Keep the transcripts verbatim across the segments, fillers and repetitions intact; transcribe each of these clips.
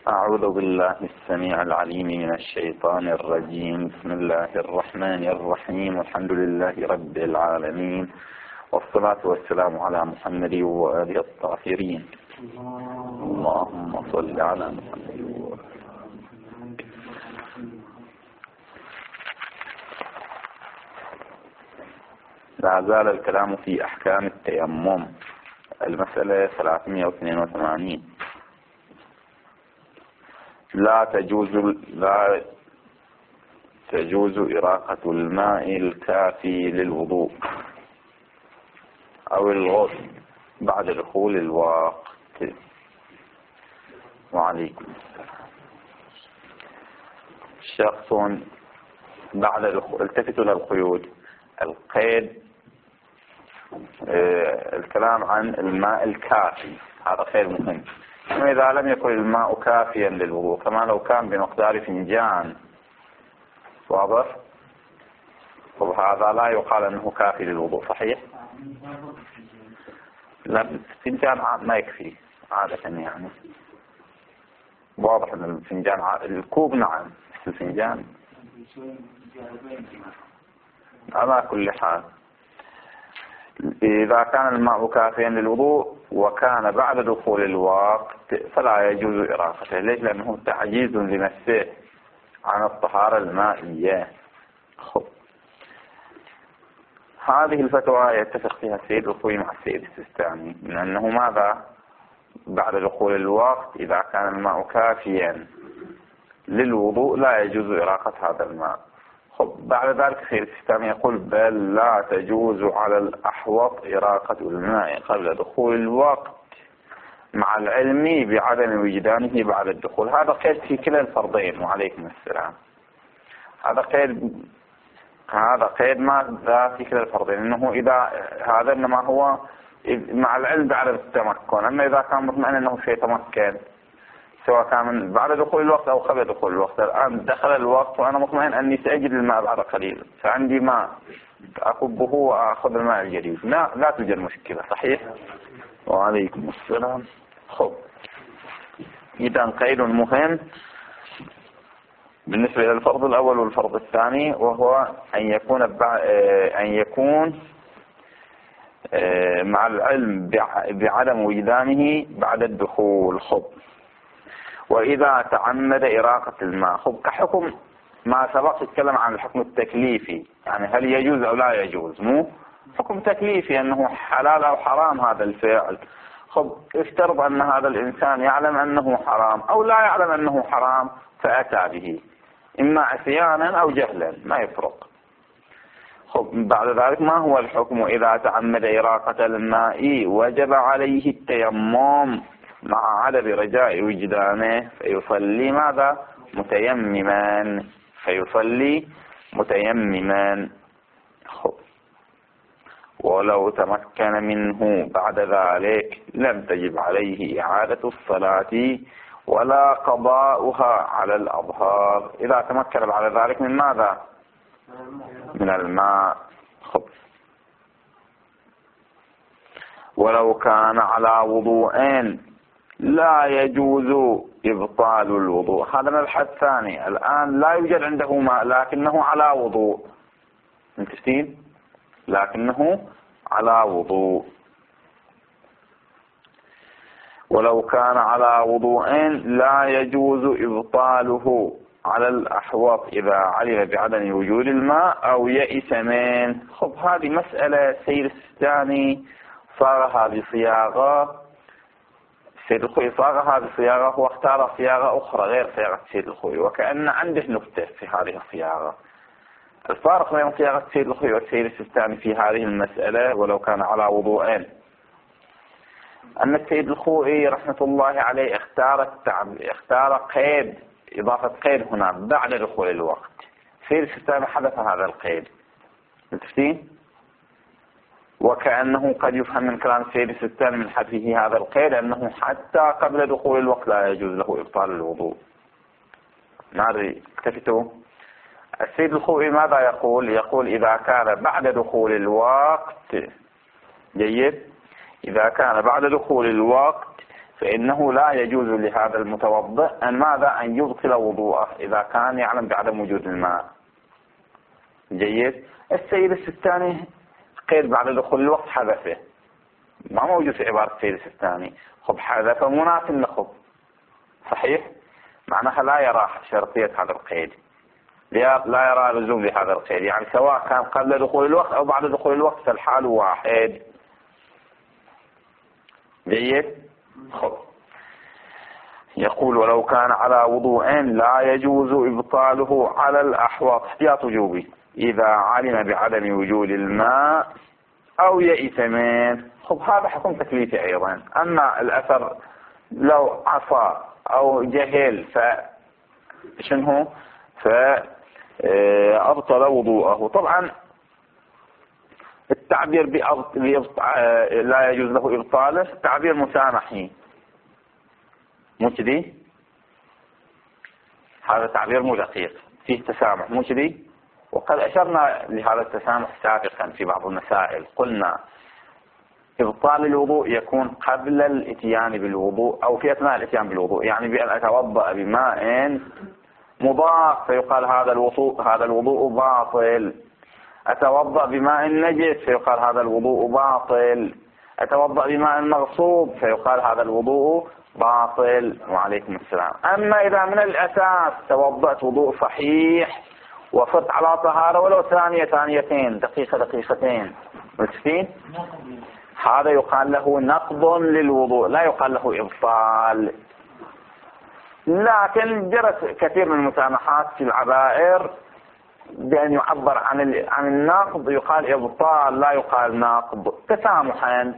أعوذ بالله السميع العليم من الشيطان الرجيم. بسم الله الرحمن الرحيم. الحمد لله رب العالمين، والصلاة والسلام على محمد وآله الطاهرين. اللهم صل على محمد وآله. لا زال الكلام في أحكام التيمم. المسألة ثلاثمئة واثنين وثمانين. لا تجوز لا تجوز إراقة الماء الكافي للوضوء أو الغسل بعد دخول الوقت. وعليكم السلام. شخص بعد دخول، التفتوا للقيود. القيد آه الكلام عن الماء الكافي، هذا خير مهم. وإذا لم يكن الماء كافيا للوضوء، كما لو كان بمقدار فنجان، واضح؟ وهذا لا يقال أنه كافي للوضوء، صحيح؟ لا، فنجان ما يكفي عادة، يعني واضح أن الفنجان عادة. الكوب نعم، الفنجان على كل حال. إذا كان الماء كافيا للوضوء وكان بعد دخول الوقت فلا يجوز إراقته. ليش؟ لأنه تعجيز لنفسه عن الطهارة المائية. خب. هذه الفتوى يتفق فيها السيد الخوئي مع السيد السيستاني من أنه ماذا؟ بعد دخول الوقت إذا كان الماء كافيا للوضوء لا يجوز إراقة هذا الماء. خب. بعد ذلك السيد السيستاني يقول بل لا تجوز على الأحوط إراقة الماء قبل دخول الوقت مع العلم بعدم وجدانه بعد الدخول. هذا قيد في كلا الفرضين. وعليكم السلام. هذا قيد هذا قيد ماذا في كلا الفرضين؟ انه اذا هذا انما هو مع العلم بعدم التمكن. اما اذا كان مطمئن انه شيء تمكن، سواء كان من بعد دخول الوقت او قبل دخول الوقت. الان دخل الوقت وانا مطمئن اني ساجد الماء بعد قليل، فعندي ماء اكبه واخذ الماء الجديد، لا لا توجد مشكلة، صحيح؟ وعليكم السلام. خب. إذا قيد مهم بالنسبة إلى الفرض الأول والفرض الثاني، وهو أن يكون أن يكون مع العلم بعدم وجدانه بعد الدخول. خب. وإذا تعمد إراقة الماء، خب، كحكم ما سبق يتكلم عن الحكم التكليفي، يعني هل يجوز أو لا يجوز، مو حكم تكليفي أنه حلال أو حرام هذا الفعل. خب. افترض أن هذا الإنسان يعلم أنه حرام أو لا يعلم أنه حرام فأتى به، إما عصيانا أو جهلا، ما يفرق. خب. بعد ذلك ما هو الحكم؟ إذا تعمد إراقة الماء وجب عليه التيمم مع عدم رجاء وجدانه فيصلي ماذا؟ متيمما. فيصلي متيمما. خب. ولو تمكن منه بعد ذلك لم تجب عليه إعادة الصلاة ولا قضاؤها على الأظهار. إذا تمكن بعد ذلك من ماذا؟ من الماء. خب. ولو كان على وضوء لا يجوز إبطال الوضوء. هذا مبحث ثاني. الآن لا يوجد عنده ماء لكنه على وضوء، متفقين؟ لكنه على وضوء. ولو كان على وضوء لا يجوز إبطاله على الأحوط إذا علم بعدم وجود الماء أو يئس منه. خب. هذه مسألة سيد السيستاني صاغها بصياغة، سيد الخوئي صاغها بصياغة واختار صياغة أخرى غير صياغة سيد الخوئي، وكأن عنده نكتة في هذه الصياغة. الفارق بين صياغة سيد الخوئي والسيد السيستاني في هذه المسألة ولو كان على وضوءين أن السيد الخوئي رحمة الله عليه اختار التعب... اختار قيد، إضافة قيد هنا بعد دخول الوقت. السيد السيستاني حذف هذا القيد، متفقين؟ وكأنه قد يفهم من كلام السيد السيستاني من حذفه هذا القيد أنه حتى قبل دخول الوقت لا يجوز له إبطال الوضوء. نادري اكتفتوا؟ السيد الخوئي ماذا يقول؟ يقول إذا كان بعد دخول الوقت، جيد، إذا كان بعد دخول الوقت فإنه لا يجوز لهذا المتوضئ أن ماذا أن يبطل وضوءه إذا كان يعلم بعدم وجود الماء. جيد. السيد السيستاني قيد بعد دخول الوقت حذفه، ما موجود في عبارة السيد السيستاني. خب حذفه مناسب لخب، صحيح، معناها لا يرى شرطية هذا القيد، لا يرى لزوم لهذا القيد، يعني سواء كان قبل دخول الوقت أو بعد دخول الوقت فالحال واحد. جيد. خب يقول ولو كان على وضوء لا يجوز إبطاله على الأحوط احتياط وجوبي إذا علم بعدم وجود الماء أو يئس منه. خب هذا حكم تكليفي أيضا. أما الأثر لو عصى أو جهل فشنه فأبطل وضوءه. طبعا التعبير لا يجوز له إبطاله تعبير مسامحي مجدي، هذا تعبير مو دقيق، فيه تسامح مجدي. وقد أشرنا لهذا التسامح سابقا في بعض المسائل، قلنا إبطال الوضوء يكون قبل الاتيان بالوضوء أو في أثناء الاتيان بالوضوء، يعني بأن أتوضأ بماء مضاف فيقال هذا الوضوء هذا الوضوء باطل، أتوضأ بماء نجس فيقال هذا الوضوء باطل، أتوضأ بماء مغصوب فيقال هذا الوضوء باطل. وعليكم السلام. أما إذا من الأساس توضأت وضوء صحيح وفت على طهارة ولو ثانية ثانيتين دقيقة دقيقتين متفين، هذا يقال له نقض للوضوء، لا يقال له إبطال. لكن جرت كثير من المسامحات في العبائر بأن يعبر عن عن النقض يقال إبطال لا يقال نقض تسامحا،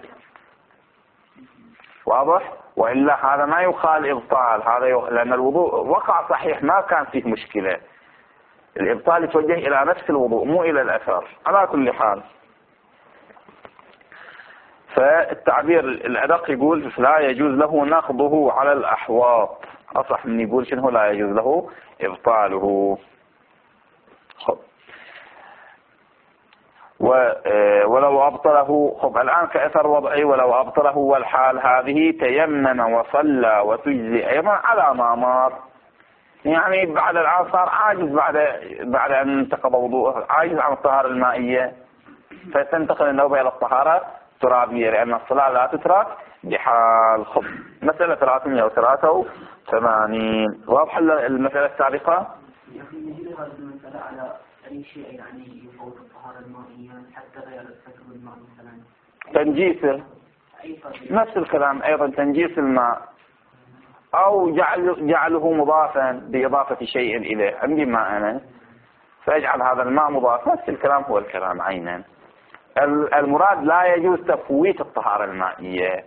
واضح؟ وإلا هذا ما يقال إبطال، هذا يق... لأن الوضوء وقع صحيح ما كان فيه مشكلة. الإبطال يتوجه إلى نفس الوضوء مو إلى الأثر. على كل حال فالتعبير الأدق يقول لا يجوز له نقضه على الأحواط، أصح من يقول شنو لا يجوز له إبطاله. خب ولو أبطله، خب الآن كأثر وضعي، ولو أبطله والحال هذه تيمم وصلى وتجزي أيضا على ما مر، يعني بعد الآن صار عاجز بعد بعد أن انتقض وضوءه، عاجز عن الطهارة المائية، فتنتقل النوبة إلى الطهارة الترابية لأن الصلاة لا تترك بحال. خب مسألة ثلاثمائة وثلاثة وثمانين واضح المسألة السابقة؟ أي شيء يعني يفوت الطهارة المائية حتى غير الفكر الماء مثلا تنجيسه نفس الكلام أيضا، تنجيس الماء أو جعل جعله مضافا بإضافة شيء إليه، عندي ماء أنا فأجعل هذا الماء مضاف، نفس الكلام هو الكلام عينا. المراد لا يجوز تفويت الطهارة المائية،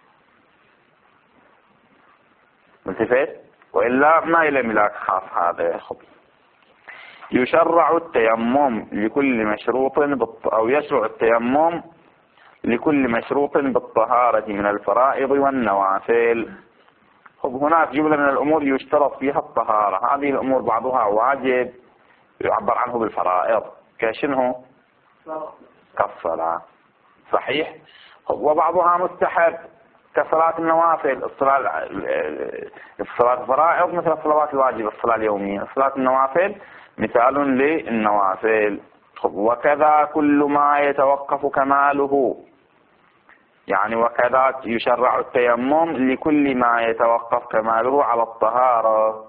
ملتفت، وإلا ما إلى ملاك خاص هذا. خب يشرع التيمم لكل مشروط بالط... أو يشرع التيمم لكل مشروط بالطهارة من الفرائض والنوافل. خب هناك جملة من الأمور يشترط فيها الطهارة، هذه الأمور بعضها واجب يعبر عنه بالفرائض كشنه كالصلاة، صحيح، وبعضها مستحب كصلاة النوافل، الصلاة الصلاة الفرائض مثل الصلوات الواجبة الصلاة اليومية، صلاة النوافل مثال للنوافل. وكذا كل ما يتوقف كماله، يعني وكذا يشرع التيمم لكل ما يتوقف كماله على الطهارة.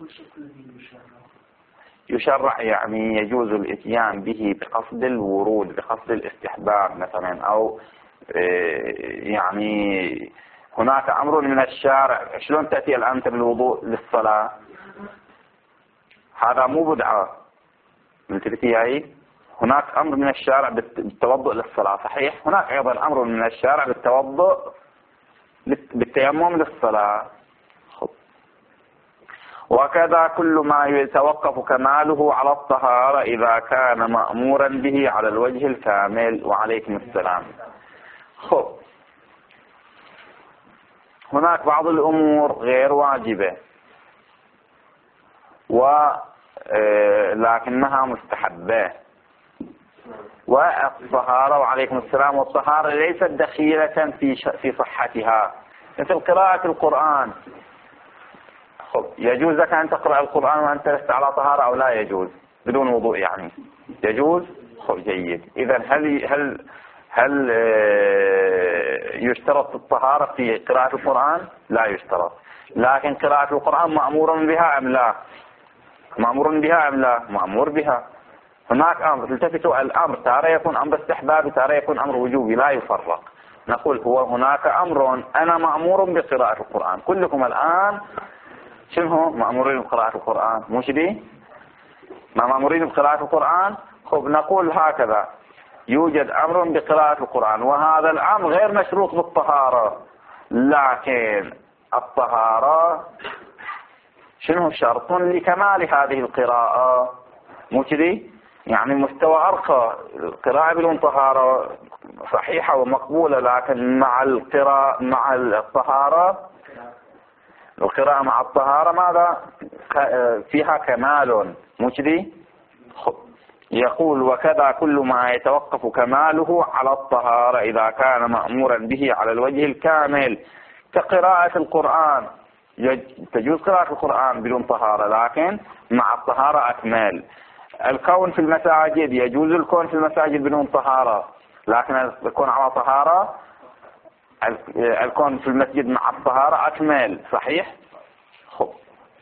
يشرع يعني يجوز الاتيان به بقصد الورود، بقصد الاستحباب مثلا، أو يعني هناك أمر من الشارع. شلون تأتي الآن بالوضوء للصلاة؟ هذا مو بدعة، ملتفتي هاي. هناك أمر من الشارع بالتوضؤ للصلاة، صحيح، هناك أيضا أمر من الشارع بالتوضؤ بالتيمم للصلاة. وكذا كل ما يتوقف كماله على الطهارة إذا كان مأمورا به على الوجه الكامل. وعليكم السلام. خب هناك بعض الأمور غير واجبة ولكنها مستحبة، والطهارة وعليكم السلام والطهارة ليست دخيلة في في صحتها، مثل قراءة القرآن. خب يجوز لك أن تقرأ القرآن وأنت لست على طهارة أو لا يجوز؟ بدون وضوء يعني يجوز؟ خب جيد. إذا هل هل هل يشترط الطهارة في قراءة القرآن؟ لا يشترط. لكن قراءة القرآن مأمور بها أم لا؟ مأمور بها أم لا؟ مأمور بها. هناك أمر، تلتفتوا الأمر تارة يكون أمر استحبابي تارة يكون أمر وجوبي، لا يفرق. نقول هو هناك أمر أنا مأمور بقراءة القرآن، كلكم الآن شنو مأمورين بقراءة القرآن؟ مش دي؟ ما مأمورين بقراءة القرآن؟ خب نقول هكذا، يوجد أمر بقراءة القرآن وهذا الأمر غير مشروط بالطهارة، لكن الطهارة شنو شرط لكمال هذه القراءة، مو كذي؟ يعني مستوى أرقى، القراءة بدون طهارة صحيحة ومقبولة، لكن مع القراءة مع الطهارة القراءة مع الطهارة ماذا فيها كمال، مو كذي؟ يقول وكذا كل ما يتوقف كماله على الطهارة إذا كان مأمورا به على الوجه الكامل، كقراءة القرآن. تجوز قراءة القرآن بدون طهارة لكن مع الطهارة أكمل. الكون في المساجد يجوز الكون في المساجد بدون طهارة، لكن الكون على طهارة، الكون في المسجد مع الطهارة أكمل، صحيح؟ خب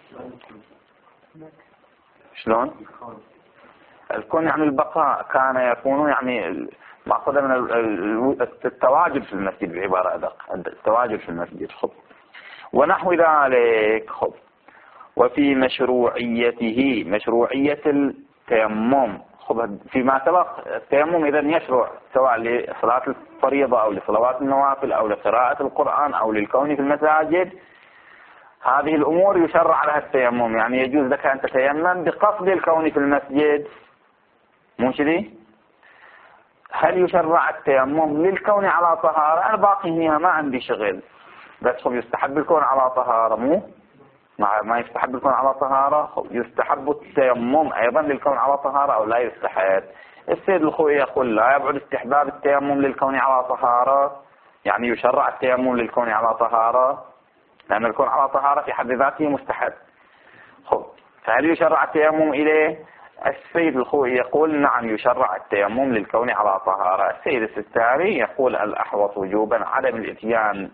شلون؟ الكون يعني البقاء، كان يكون يعني مأخوذ من التواجد في المسجد بعبارة أدق، التواجد في المسجد. خب ونحو ذلك. خب وفي مشروعيته، مشروعية التيمم. خب فيما سبق التيمم إذا يشرع سواء لصلاة الفريضة أو لصلوات النوافل أو لقراءة القرآن أو للكون في المساجد، هذه الأمور يشرع لها التيمم، يعني يجوز لك أن تتيمم بقصد الكون في المسجد، مو كذي؟ هل يشرع التيمم للكون على طهارة؟ أنا باقي هنا ما عندي شغل، بس خب يستحب الكون على طهارة، مو ما يستحب الكون على طهارة، يستحب التيمم أيضا للكون على طهارة أو لا يستحب؟ السيد الخوي يقول لا يبعد استحباب التيمم للكون على طهارة، يعني يشرع التيمم للكون على طهارة، لأن الكون على طهارة في حد ذاته مستحب. خب فهل يشرع التيمم إليه؟ السيد الخوي يقول نعم يشرع التيمم للكون على طهارة. السيد السستاري يقول الأحوط وجوبا عدم الاتيان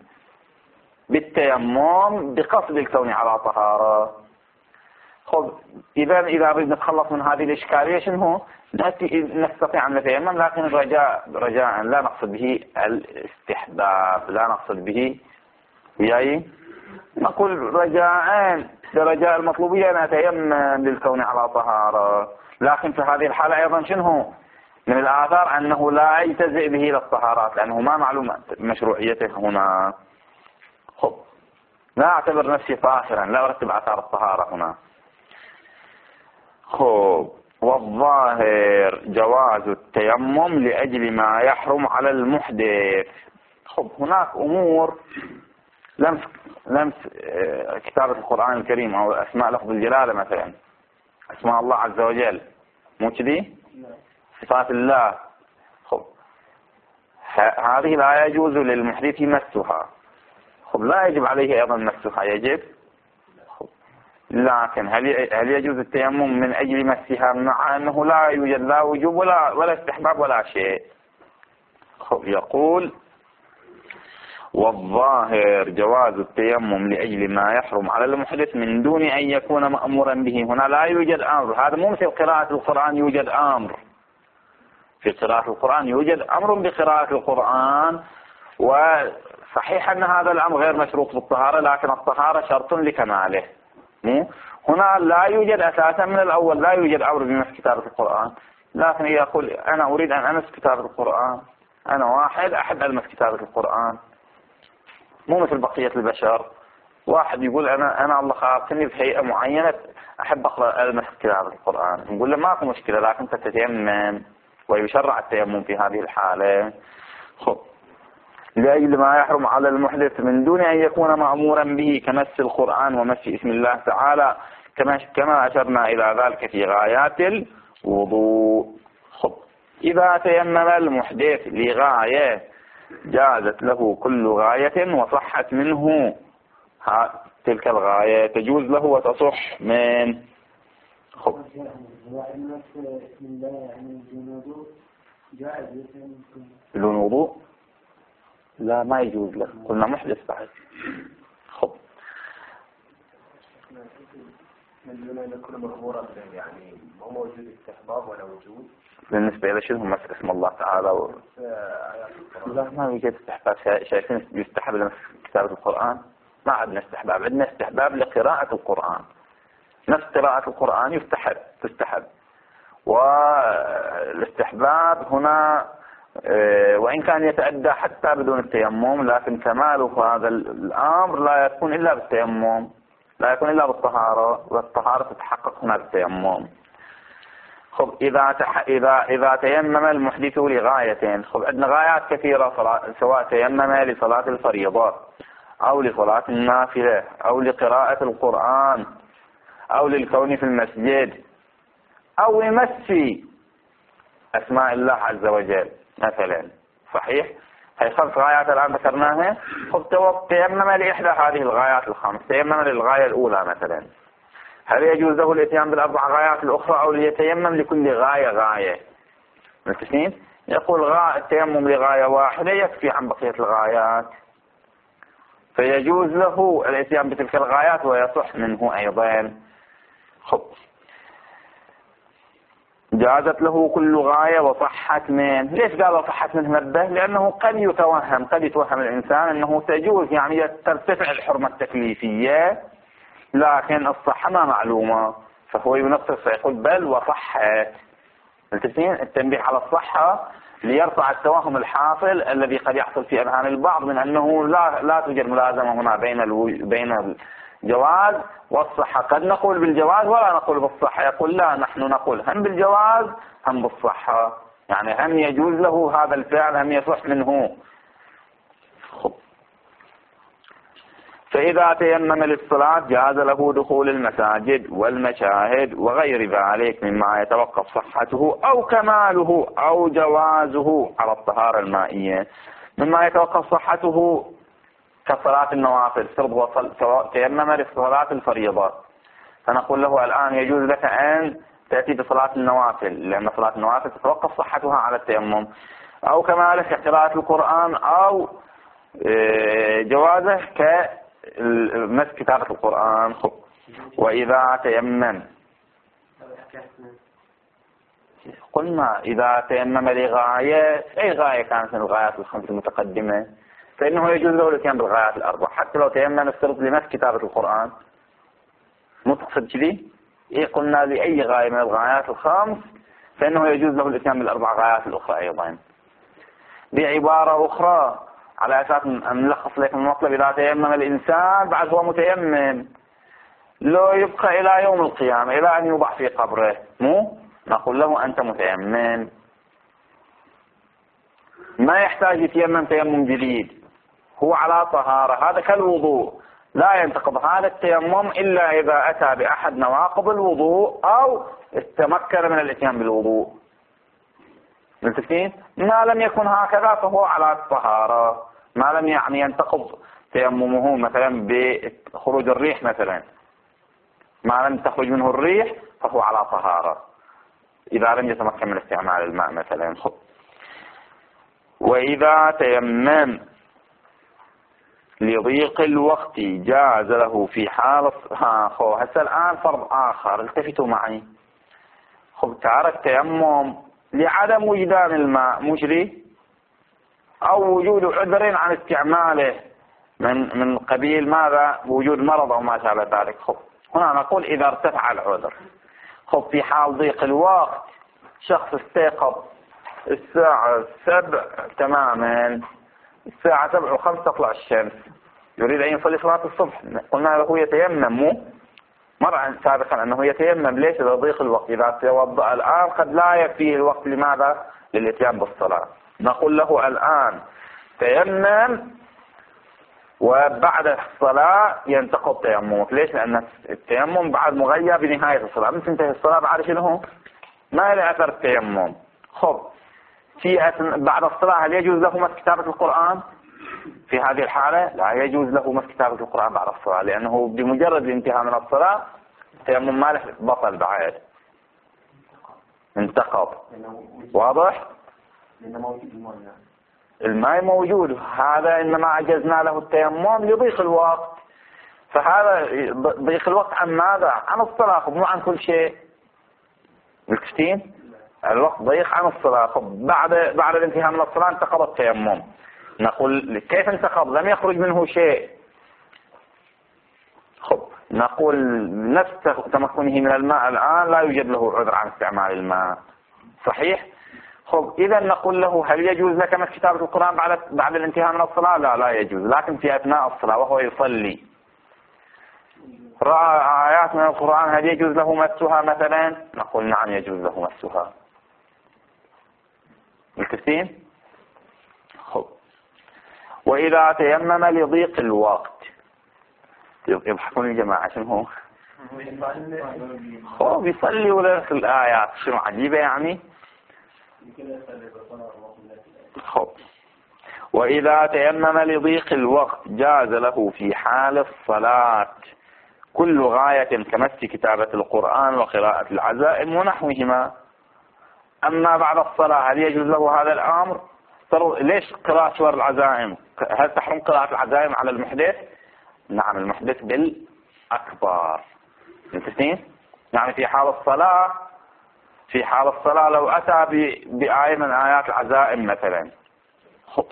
بالتيمم بقصد الكون على طهارة. خب إذا إذا أريد نتخلص من هذه الإشكالية شنو؟ نستطيع أن نتيمم، لكن رجاء رجاء لا نقصد به الاستحباب، لا نقصد به وياي نقول رجاء برجاء المطلوبية نتيمم للكون على طهارة، لكن في هذه الحالة أيضا شنو من الآثار أنه لا يجتزئ به للطهارات، لأنه ما معلوم مشروعيته هنا. خب لا أعتبر نفسي طاهرا، لا أرتب آثار الطهارة هنا. خب والظاهر جواز التيمم لأجل ما يحرم على المحدث. خب هناك أمور لمس لمس كتابة القرآن الكريم أو أسماء لفظ الجلالة مثلا، أسماء الله عز وجل، مو كذي؟ صفات الله. خب هذه لا يجوز للمحدث مسها. خب لا يجب عليه أيضا مسها، يجب. خب لكن هل هل يجوز التيمم من أجل مسها مع أنه لا يوجد لا وجوب ولا ولا استحباب ولا شيء؟ خب يقول والظاهر جواز التيمم لأجل ما يحرم على المحدث من دون أن يكون مأمورا به. هنا لا يوجد أمر، هذا مو مثل قراءة القرآن يوجد أمر. في قراءة القرآن يوجد أمر بقراءة القرآن، وصحيح أن هذا الأمر غير مشروط بالطهارة، لكن الطهارة شرط لكماله. مو هنا لا يوجد أساسا من الأول لا يوجد أمر بمس كتابة القرآن، لكن يقول أنا أريد أن أمس كتابة القرآن، أنا واحد أحب ألمس كتابة القرآن، مو مثل بقية البشر. واحد يقول أنا أنا الله خلقني بهيئة معينة أحب أقرأ ألمس كتابة القرآن، نقول له ما في مشكلة، لكن تتيمم ويشرع التيمم في هذه الحالة. خب لأجل ما يحرم على المحدث من دون أن يكون مأمورا به كمس القرآن ومس اسم الله تعالى، كما كما أشرنا إلى ذلك في غايات الوضوء. خب إذا تيمم المحدث لغاية جازت له كل غاية وصحت منه تلك الغاية، تجوز له وتصح من خب بدون وضوء لا ما يجوز له، قلنا محدث بعد. خب من كل مغمورة يعني هو موجود استحباب ولا وجود بالنسبة إلى شنو مس اسم الله تعالى و... لا ما يوجد استحباب. شايفين يستحب لنا كتابة القرآن؟ ما عندنا استحباب، عندنا استحباب لقراءة القرآن. نفس قراءة القرآن يستحب تستحب، والاستحباب هنا وإن كان يتأدى حتى بدون التيمم، لكن كماله هذا الأمر لا يكون إلا بالتيمم، لا يكون إلا بالطهارة، والطهارة تتحقق هنا بالتيمم. خب إذا تح... إذا إذا تيمم المحدث لغايتين، خب عندنا غايات كثيرة، سواء تيمم لصلاة الفريضة أو لصلاة النافلة أو لقراءة القرآن أو للكون في المسجد أو لمس أسماء الله عز وجل مثلا. صحيح؟ هي خمس غايات الآن ذكرناها. خب تيمم لإحدى هذه الغايات الخمس، تيمم للغاية الأولى مثلا، هل يجوز له الاتيان بالأربع غايات الأخرى أو ليتيمم لكل غاية غاية؟ متفقين؟ يقول غاية التيمم لغاية واحدة يكفي عن بقية الغايات، فيجوز له الاتيان بتلك الغايات ويصح منه أيضا. خب جازت له كل غاية وصحت منه. ليش قال وصحت منه نبه؟ لأنه قد يتوهم قد يتوهم الإنسان أنه تجوز يعني ترتفع الحرمة التكليفية لكن الصحة ما معلومة، فهو ينصر فيقول بل وصحت. التسنين التنبيه على الصحة ليرفع التوهم الحاصل الذي قد يحصل في أذهان البعض من أنه لا لا توجد ملازمة هنا بين الو... بين الجواز والصحة. قد نقول بالجواز ولا نقول بالصحة، يقول لا نحن نقول هم بالجواز هم بالصحة، يعني هم يجوز له هذا الفعل هم يصح منه. خب. فإذا تيمم للصلاة جاز له دخول المساجد والمشاهد وغير ذلك مما يتوقف صحته أو كماله أو جوازه على الطهارة المائية، مما يتوقف صحته كصلاة النوافل. فرض وصل تيمم لصلاة الفريضة، فنقول له الآن يجوز لك أن تأتي بصلاة النوافل لأن صلاة النوافل تتوقف صحتها على التيمم، أو كماله كقراءة القرآن أو جوازه ك مس كتابة القرآن. خب. وإذا تيمم قلنا إذا تيمم لغاية أي غاية كانت من الغايات الخمس المتقدمة فإنه يجوز له الاتيان بالغايات الأربع، حتى لو تيمم الشرط لمس كتابة القرآن. مو تقصد كذي؟ إيه قلنا لأي غاية من الغايات الخمس فإنه يجوز له الاتيان بالأربع غايات الأخرى أيضا. بعبارة أخرى على أساس نلخص لكم المطلب، إذا تيمم الإنسان بعد هو متيمم لو يبقى إلى يوم القيامة إلى أن يوضع في قبره، مو نقول له أنت متيمم، ما يحتاج يتيمم تيمم جديد، هو على طهارة. هذا كالوضوء لا ينتقض هذا التيمم إلا إذا أتى بأحد نواقض الوضوء أو استمكن من الاتيان بالوضوء. متفقين؟ ما لم يكن هكذا فهو على الطهارة، ما لم يعني ينتقض تيممه مثلا بخروج الريح مثلا، ما لم تخرج منه الريح فهو على طهارة إذا لم يتمكن من استعمال الماء مثلا. خب. وإذا تيمم لضيق الوقت جاز له في حال ها خو هسه الآن فرض آخر التفتوا معي. خب تارك تيمم لعدم وجدان الماء مجري أو وجود عذر عن استعماله من من قبيل ماذا؟ وجود مرض أو ما شابه ذلك. خب هنا نقول إذا ارتفع العذر. خب في حال ضيق الوقت شخص استيقظ الساعة سبع تماما، الساعة سبع وخمس تطلع الشمس، يريد أن يصلي صلاة الصبح، قلنا له يتيمم، مو مرة سابقا أنه يتيمم. ليش؟ لضيق الوقت. إذا توضأ الآن قد لا يكفيه الوقت لماذا؟ للاتيان بالصلاة. نقول له الآن تيمم وبعد الصلاة ينتقض تيممك. ليش؟ لأن التيمم بعد مغير بنهاية الصلاة، من تنتهي الصلاة بعد شنو؟ ما له أثر التيمم. خب في أثناء بعد الصلاة هل يجوز له مس كتابة القرآن؟ في هذه الحالة لا يجوز له مس كتابة القرآن بعد الصلاة، لأنه بمجرد الانتهاء من الصلاة تيمم ماله بطل بعد انتقض. واضح؟ الماء موجود، هذا إنما عجزنا له التيمم لضيق الوقت، فهذا ضيق الوقت عن ماذا؟ عن الصلاة، مو عن كل شيء. مكتين الوقت ضيق عن الصلاة، بعد بعد الانتهاء من الصلاة انتقض التيمم. نقول كيف انتقض؟ لم يخرج منه شيء. خب نقول نفس تمكنه من الماء الآن لا يوجد له عذر عن استعمال الماء، صحيح؟ خب إذا نقول له هل يجوز لك مس كتابة القرآن بعد بعد الانتهاء من الصلاة؟ لا لا يجوز، لكن في أثناء الصلاة وهو يصلي رأى آيات من القرآن هل يجوز له مسها مثلا؟ نقول نعم يجوز له مسها. مكتين؟ خب وإذا تيمم لضيق الوقت، يضحكون الجماعة شنو هو؟ هو بيصلي ولا الآيات شنو عجيبة يعني. خب وإذا تيمم لضيق الوقت جاز له في حال الصلاة كل غاية كمس كتابة القرآن وقراءة العزائم ونحوهما. أما بعد الصلاة هل يجوز له هذا الأمر؟ ليش قراءة سور العزائم؟ هل تحرم قراءة العزائم على المحدث؟ نعم المحدث بالأكبر. متفقين؟ يعني في حال الصلاة في حال الصلاة لو أتى بآية من آيات العزائم مثلا خب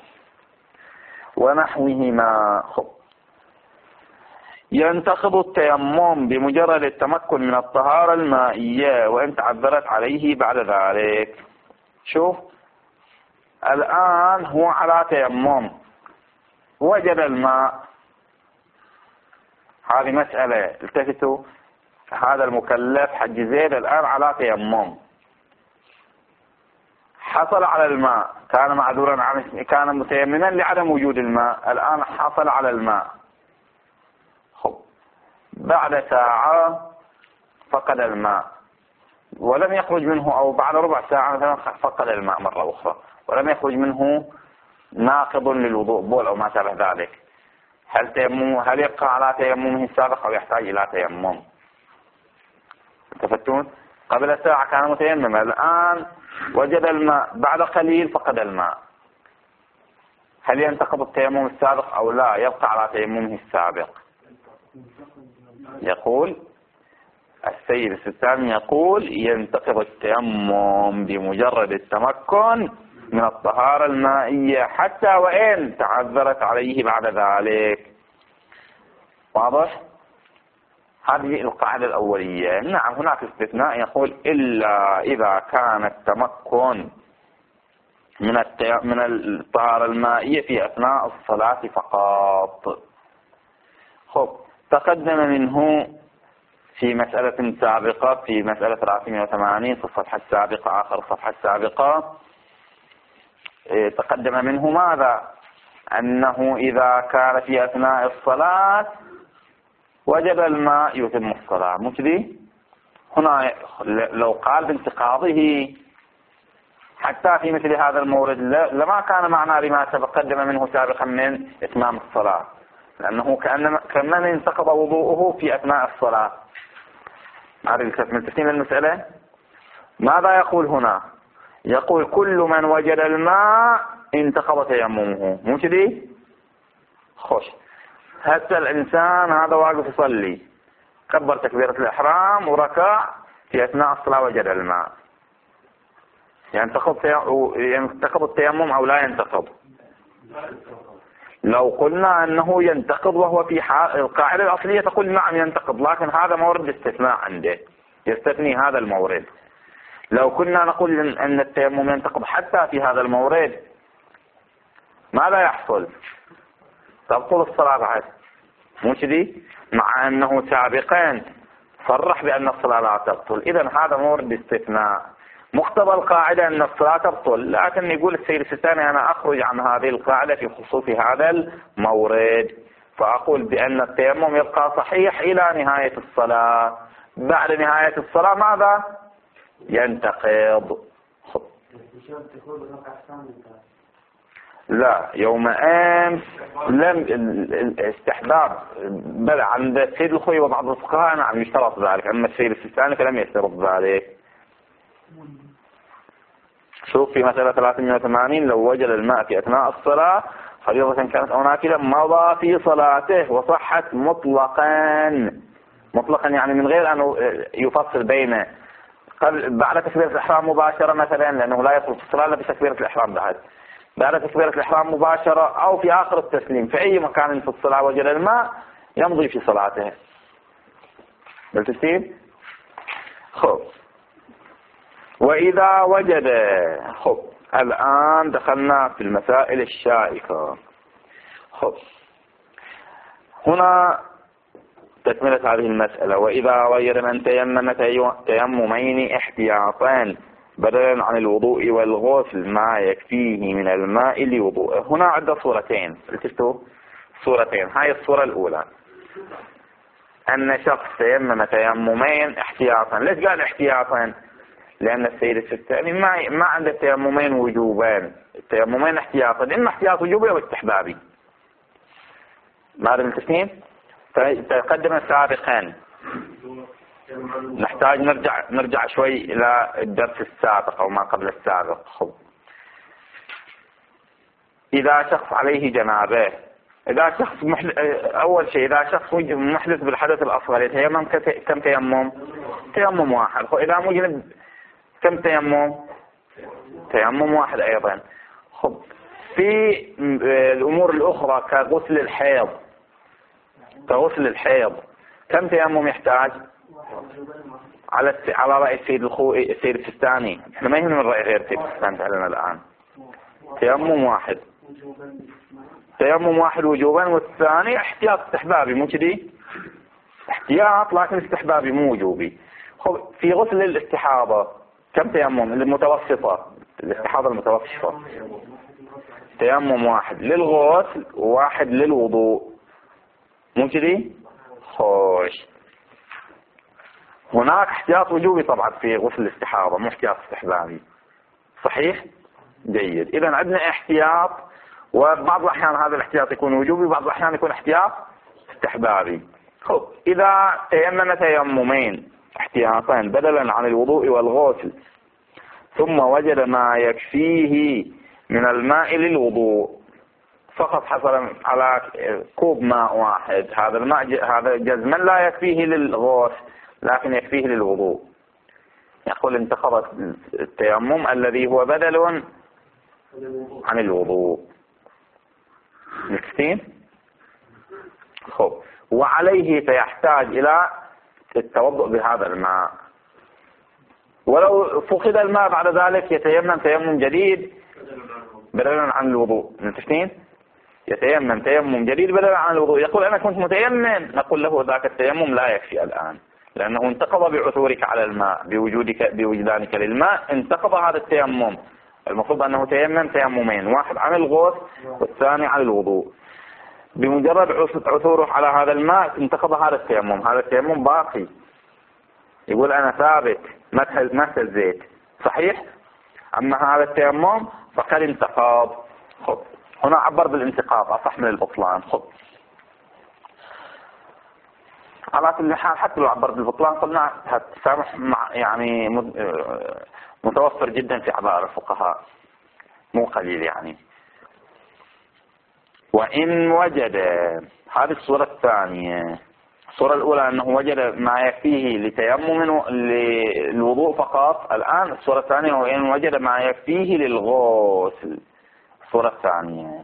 ونحوهما خب ينتقض التيمم بمجرد التمكن من الطهارة المائية وإن تعذرت عليه بعد ذلك. شوف الآن هو على تيمم وجد الماء، هذه مسألة التفتوا، هذا المكلف حج زيد الآن على تيمم، حصل على الماء، كان معذورا عن كان متيمما لعدم وجود الماء، الآن حصل على الماء. خب بعد ساعة فقد الماء ولم يخرج منه، أو بعد ربع ساعة مثلا فقد الماء مرة أخرى ولم يخرج منه ناقض للوضوء بول أو ما شابه ذلك، هل تيممه هل يبقى على تيممه السابق أو يحتاج إلى تيمم؟ تفتون؟ قبل ساعة كان متيمما، الآن وجد الماء، بعد قليل فقد الماء، هل ينتقض التيمم السابق أو لا يبقى على تيممه السابق؟ يقول السيد السيستاني يقول ينتقض التيمم بمجرد التمكن من الطهارة المائية حتى وإن تعذرت عليه بعد ذلك. واضح؟ هذه القاعدة الأولية. نعم هناك استثناء يقول إلا إذا كان التمكن من التي... من الطهارة المائية في أثناء الصلاة فقط. خب تقدم منه في مسألة سابقة في مسألة ثلاثمائة وثمانين في الصفحة السابقة آخر الصفحة السابقة تقدم منه ماذا؟ أنه إذا كان في أثناء الصلاة وجد الماء يتم الصلاة، مو كذي؟ هنا لو قال بانتقاضه حتى في مثل هذا المورد لما كان معنى لما تقدم منه سابقا من إتمام الصلاة، لأنه كأنما كمن انتقض وضوءه في أثناء الصلاة. من تسليم المسألة ماذا يقول هنا؟ يقول كل من وجد الماء انتقض تيممه، مو كذي؟ خوش هسه الإنسان هذا واقف يصلي كبر تكبيرة الإحرام وركع في أثناء الصلاة وجد الماء، ينتقض التيمم أو لا ينتقض؟ لو قلنا أنه ينتقض وهو في حال القاعدة الأصلية تقول نعم ينتقض، لكن هذا مورد استثناء عنده يستثني هذا المورد. لو كنا نقول أن التيمم ينتقض حتى في هذا المورد ماذا يحصل؟ تبطل الصلاة بعد، مو كذي؟ مع أنه سابقا صرح بأن الصلاة لا تبطل. إذن هذا مورد استثناء، مقتضى القاعدة أن الصلاة تبطل، لكن يقول السيد السيستاني أنا أخرج عن هذه القاعدة في خصوص هذا المورد، فأقول بأن التيمم يبقى صحيح إلى نهاية الصلاة، بعد نهاية الصلاة ماذا؟ ينتقض. لا، يوم أمس لم الاستحباب بل عند السيد الخوي وبعض الفقهاء نعم يشترط ذلك، أما السيد السيستاني فلم يشترط ذلك. شوف في مسألة ثلاثمائة وثمانين، لو وجد الماء في أثناء الصلاة فريضة كانت أو نافلة مضى في صلاته وصحت مطلقا. مطلقا يعني من غير أن يفصل بينه بعد تكبيرة الإحرام مباشرة مثلا، لأنه لا يصل في الصلاة إلا بتكبيرة الإحرام بعد بعد تكبيرة الإحرام مباشرة، أو في آخر التسليم في أي مكان في الصلاة وجد الماء يمضي في صلاته. بالتسليم. خب وإذا وجد، خب الآن دخلنا في المسائل الشائكة. خب هنا تكملة هذه المسألة. وإذا وجد من تيمم تيممين احتياطان بدلا عن الوضوء والغسل ما يكفيه من الماء لوضوءه. هنا عدة صورتين، التفتوا صورتين. هاي الصورة الأولى أن شخص تيمم تيممين احتياطا. ليش قال احتياطا؟ لأن السيد السيستاني ما ما عنده التيممين وجوبان، التيممين احتياطا، إما احتياط وجوبي أو استحبابي. ماذا التسليم؟ تقدم سابقا. نحتاج نرجع نرجع شوي إلى الدرس السابق أو ما قبل السابق. خب إذا شخص عليه جنابه، إذا شخص محل... أول شيء إذا شخص محدث بالحدث الأصغر يتيمم كم تيمم؟ تيمم واحد. إذا مجنب كم تيمم؟ تيمم واحد أيضا. خب في الأمور الأخرى كغسل الحيض، كغسل الحيض كم تيمم يحتاج؟ على على رأي السيد الخوئي السيد السيستاني، احنا ما يهمنا من رأي غير السيد السيستاني فعلنا الآن. تيمم واحد، تيمم واحد وجوبا، والثاني احتياط استحبابي، مو كذي؟ احتياط لكن استحبابي مو وجوبي. خب في غسل الاستحاضة كم تيمم؟ المتوسطة، الاستحاضة المتوسطة تيمم واحد للغسل وواحد للوضوء، مو كذي؟ خوش. هناك احتياط وجوبي طبعا في غسل الاستحاضة، مو احتياط استحبابي. صحيح؟ جيد. إذا عندنا احتياط، وبعض الأحيان هذا الاحتياط يكون وجوبي، بعض الأحيان يكون احتياط استحبابي. خب إذا تيمم تيممين احتياطين بدلا عن الوضوء والغسل ثم وجد ما يكفيه من الماء للوضوء، فقط حصل على كوب ماء واحد، هذا الماء هذا جزما لا يكفيه للغسل لكن يكفيه للوضوء، يقول انتقض التيمم الذي هو بدل عن الوضوء. مكتين؟ خب وعليه فيحتاج إلى التوضؤ بهذا الماء، ولو فقد الماء بعد ذلك يتيمم تيمم جديد بدلا عن الوضوء. مكتين؟ يتيمم تيمم جديد بدلا عن الوضوء. يقول أنا كنت متيمم، نقول له ذاك التيمم لا يكفي الآن، لأنه انتقض بعثورك على الماء، بوجودك بوجدانك للماء انتقض هذا التيمم. المفروض أنه تيمم تيممين، واحد عن الغسل والثاني عن الوضوء. بمجرد عثوره على هذا الماء انتقض هذا التيمم، هذا التيمم باقي. يقول أنا ثابت مثل مثل الزيت، صحيح؟ أما هذا التيمم فقد انتقض. خب هنا عبر بالانتقاض أصح من البطلان. خب على كل حال حتى لو عبر بالبطلان قلنا التسامح مع يعني متوفر جدا في عبارة الفقهاء، مو قليل يعني. وإن وجد، هذه الصورة الثانية. الصورة الأولى أنه وجد ما يكفيه لتيمم للوضوء فقط. الآن الصورة الثانية وإن وجد ما يكفيه للغسل. الصورة الثانية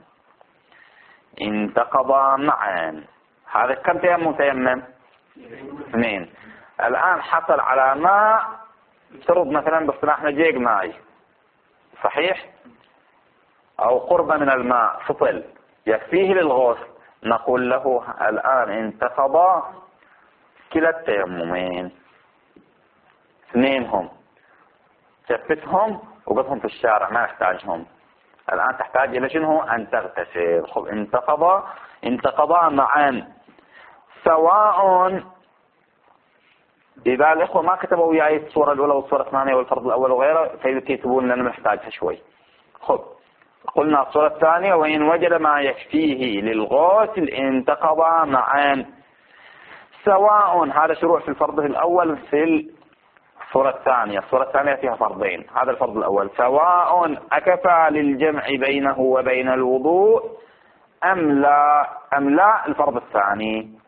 انتقضا معا. هذا كم تيمم؟ تيمم اثنين. الآن حصل على ماء، افترض مثلا باصطلاحنا جيق ماي، صحيح؟ أو قرب من الماء فطل يكفيه للغسل، نقول له الآن انتقضا كلا التيممين، اثنين هم، شفتهم وقفهم في الشارع ما نحتاجهم. الآن تحتاج إلى شنو؟ أن تغتسل. خب انتقضا انتقضا معا، سواء إذا الإخوة ما كتبوا وياي الصورة الأولى والصورة الثانية والفرض الأول وغيره فيكتبون لنا محتاجها شوي. خب قلنا الصورة الثانية وإن وجد ما يكفيه للغسل انتقض معا، سواء هذا شروع في الفرض الأول في الصورة الثانية. الصورة الثانية فيها فرضين، هذا الفرض الأول سواء أكفى للجمع بينه وبين الوضوء أم لا أم لا الفرض الثاني.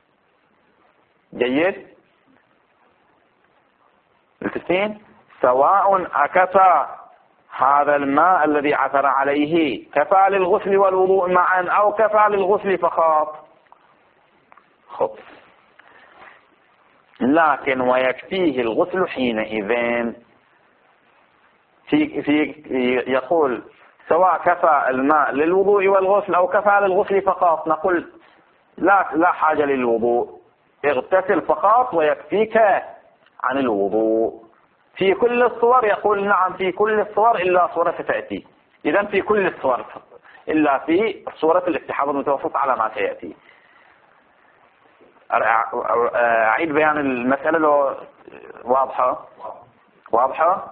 جيد. التسين سواء أكفى هذا الماء الذي عثر عليه كفى للغسل والوضوء معا أو كفى للغسل فقط. خب لكن ويكفيه الغسل حينئذ في في يقول سواء كفى الماء للوضوء والغسل أو كفى للغسل فقط، نقول لا لا حاجة للوضوء، اغتسل فقط ويكفيك عن الوضوء. في كل الصور يقول نعم في كل الصور إلا صورة ستأتي. إذا في كل الصور إلا في صورة الاستحاضة المتوسط على ما سيأتي. أعيد بيان المسألة لو واضحة واضحة.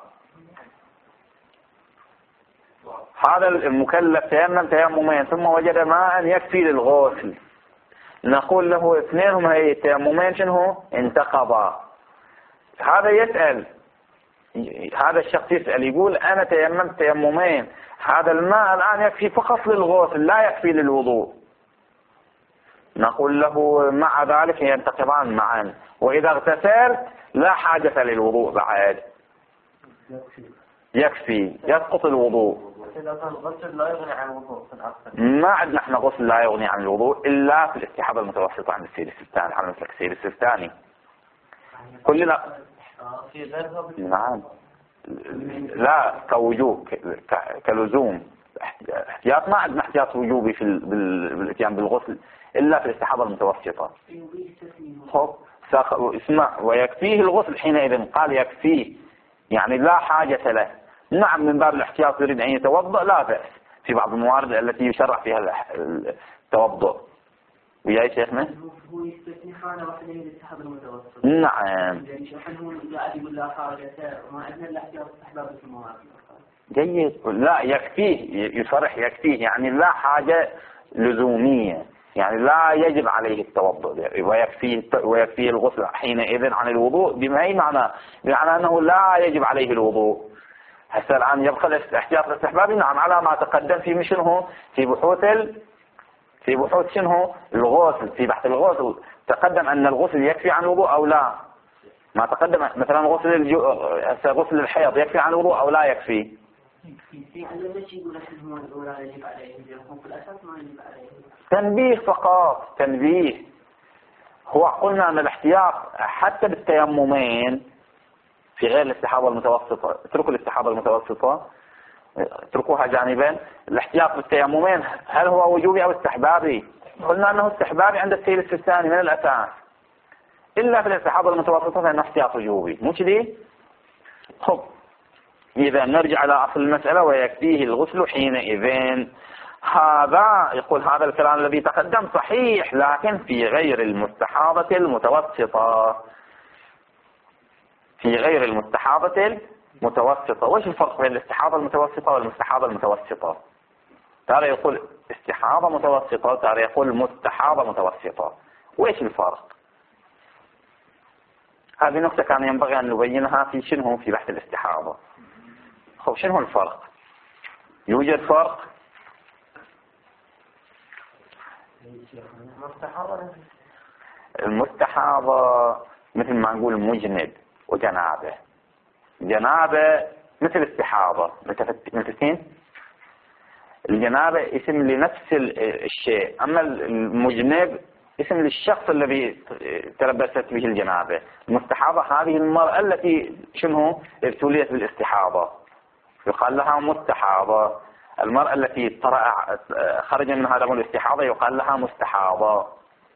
هذا المكلف تيمم تيممين ثم وجد ماء يكفي للغسل، نقول له اثنينهم هي التيممين شنو انتقضا. هذا يسأل، هذا الشخص يسأل يقول أنا تيممت تيممين، هذا الماء الآن يكفي فقط للغسل لا يكفي للوضوء. نقول له مع ذلك ينتقضان معا، وإذا اغتسل لا حاجة للوضوء بعد، يكفي يسقط الوضوء. إذا كان الغسل لا يغني عن الوضوء في الأصل. ما عندنا احنا غسل لا يغني عن الوضوء إلا في الاستحاضة المتوسطة عند السيد السيستاني، على مثلك السيد السيستاني كلنا. نعم لا كوجوب كلزوم احتياط، ما عندنا احتياط وجوبي في بالاتيان بالغسل إلا في الاستحاضة المتوسطة. خب اسمع ويكفيه الغسل حينئذ، قال يكفيه يعني لا حاجة له. نعم من باب الاحتياط يريد أن يتوضأ لا بأس في بعض الموارد التي يشرع فيها التوضأ. وياي شيخنا؟ هو يستثني حالة واحدة من الاستحاضة المتوسطة. نعم. يعني نحن هو قاعد يقول لا حاجة وما عندنا الاحتياط استحباب في الموارد. جيد. لا يكفيه يصرح يكفيه يعني لا حاجة لزومية، يعني لا يجب عليه التوضؤ ويكفيه ويكفيه الغسل حينئذ عن الوضوء. بما أي معنى؟ بمعنى أنه لا يجب عليه الوضوء. هسه الآن يبقى الاحتياط الاستحبابي نعم على ما تقدم في مشنه في بحوث ال... في بحوث شنه الغسل. في بحث الغسل تقدم أن الغسل يكفي عن الوضوء أو لا. ما تقدم مثلا غسل الجو... غسل الحيض يكفي عن الوضوء أو لا يكفي. في عندنا شيء يقول إنه ولا يجب عليه، هم في الأساس ما يجب عليه. تنبيه فقط تنبيه. هو قلنا أن الاحتياط حتى بالتيممين في غير الاستحاضة المتوسطة، اتركوا الاستحاضة المتوسطة اتركوها جانبا. الاحتياط بالتيممين هل هو وجوبي أو استحبابي؟ قلنا أنه استحبابي عند السيد السيستاني من الأساس، إلا في الاستحاضة المتوسطة فإنه احتياط وجوبي مو كذي؟ خب إذا نرجع إلى أصل المسألة ويكفيه الغسل حينئذ. هذا يقول هذا الكلام الذي تقدم صحيح لكن في غير المستحاضة المتوسطة، في غير المستحاضة المتوسطة. وش الفرق بين الاستحاضة المتوسطة والمستحاضة المتوسطة؟ ترى يقول استحاضة متوسطة ترى يقول مستحاضة متوسطة. وش الفرق؟ هذه نقطة كان ينبغي أن نبينها في شنو في بحث الاستحاضة. خب شنو الفرق؟ يوجد فرق؟ المستحاضة مثل ما نقول مجند وجنابة. جنابة مثل استحاضة متفقين؟ الجنابة اسم لنفس الشيء، أما المجنب اسم للشخص الذي تلبست به الجنابة. المستحاضة هذه المرأة التي شنو ابتليت بالاستحاضة يقال لها مستحاضة. المرأة التي طرأ خرج منها دم الاستحاضة يقال لها مستحاضة.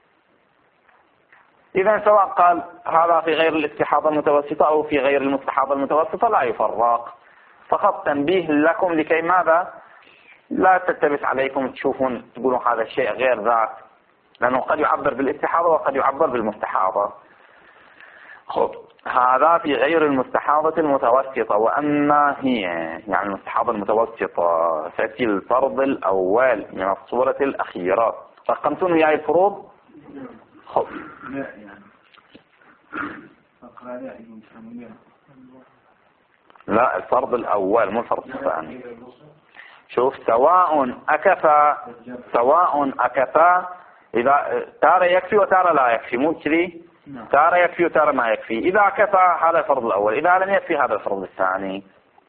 إذا سواء قال هذا في غير الاستحاضة المتوسطة أو في غير المستحاضة المتوسطة لا يفرق. فقط تنبيه لكم لكي ماذا لا تلتبس عليكم تشوفون تقولون هذا الشيء غير ذاك، لأنه قد يعبر بالاستحاضة وقد يعبر بالمستحاضة. خب هذا في غير المستحاضة المتوسطة. وأما هي يعني المستحاضة المتوسطة ففي الفرض الأول من الصورة الأخيرة. رقمتون وياي الفروض؟ خب لا يعني أقرأ لا يمكن. لا الفرض الأول مو الفرض الثاني. شوف سواء أكفى سواء أكفى إذا تارة يكفي وتارة لا يكفي مو كذي. تارة يكفي وتارة ما يكفي. إذا كفى هذا الفرض الأول، إذا لم يكفي هذا الفرض الثاني.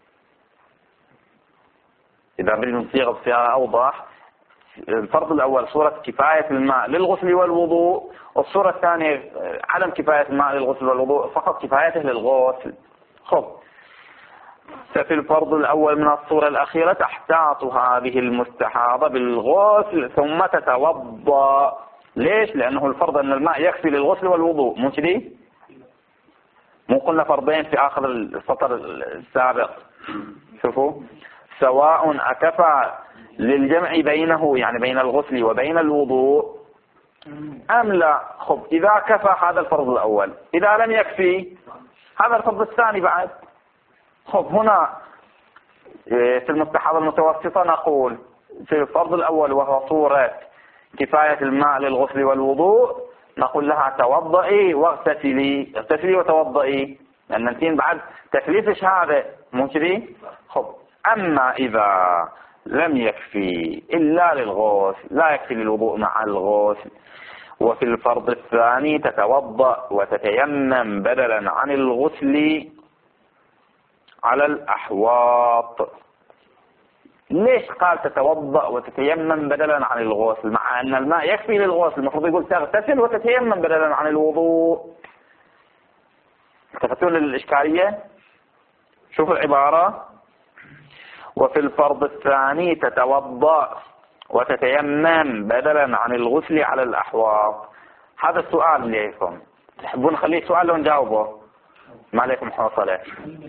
إذا نريد نصيغ بصيغة أوضح، الفرض الأول صورة كفاية الماء للغسل والوضوء، والصورة الثانية عدم كفاية الماء للغسل والوضوء فقط كفايته للغسل. خب ففي الفرض الأول من الصورة الأخيرة تحتاط هذه المستحاضة بالغسل ثم تتوضأ. ليش؟ لأنه الفرض أن الماء يكفي للغسل والوضوء مو كذي؟ مو قلنا فرضين في آخر السطر السابق. شوفوا سواء أكفى للجمع بينه يعني بين الغسل وبين الوضوء أم لا. خب إذا كفى هذا الفرض الأول، إذا لم يكفي هذا الفرض الثاني بعد. خب هنا في المستحاضة المتوسطة نقول في الفرض الأول وهو صورة كفاية الماء للغسل والوضوء نقول لها توضئي واغتسلي، اغتسلي وتوضئي، لأن ننتين بعد تكليفش هذا مو كذي. خب أما إذا لم يكفي إلا للغسل، لا يكفي للوضوء مع الغسل، وفي الفرض الثاني تتوضأ وتتيمم بدلا عن الغسل على الأحواط. ليش قال تتوضأ وتتيمم بدلا عن الغسل مع أن الماء يكفي للغسل؟ المفروض يقول تغتسل وتتيمم بدلا عن الوضوء. التفتون للإشكالية؟ شوفوا العبارة. وفي الفرض الثاني تتوضأ وتتيمم بدلا عن الغسل على الأحواط. هذا السؤال ليكم، تحبون نخليه سؤال لو نجاوبه؟ ما عليكم حوصلة.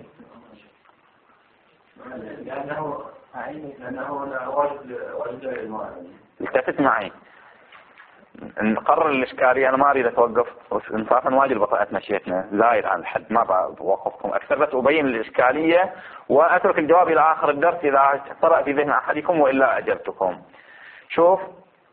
لأنه لأنه واجد واجد الماء. التفت معي نقرر الإشكالية. أنا ما أريد أتوقف إنصافا واجد بطاقة مشيتنا زايد عن الحد، ما بوقفكم أكثر، بس أبين الإشكالية وأترك الجواب إلى آخر الدرس إذا طرأ في ذهن أحدكم وإلا أجبتكم. شوف